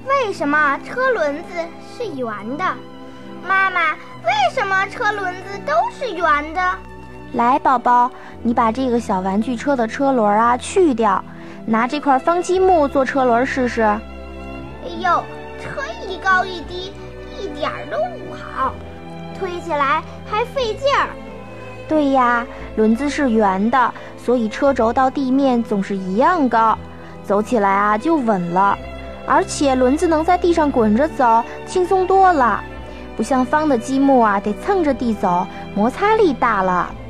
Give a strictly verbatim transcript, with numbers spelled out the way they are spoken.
为什么车轮子是圆的？妈妈，为什么车轮子都是圆的？ 来，宝宝，你把这个小玩具车的车轮啊去掉，拿这块方积木做车轮试试。 哎呦，车一高一低，一点儿都不好，推起来还费劲儿。 对呀，轮子是圆的，所以车轴到地面总是一样高，走起来啊就稳了。而且轮子能在地上滚着走，轻松多了，不像方的积木啊得蹭着地走，摩擦力大了。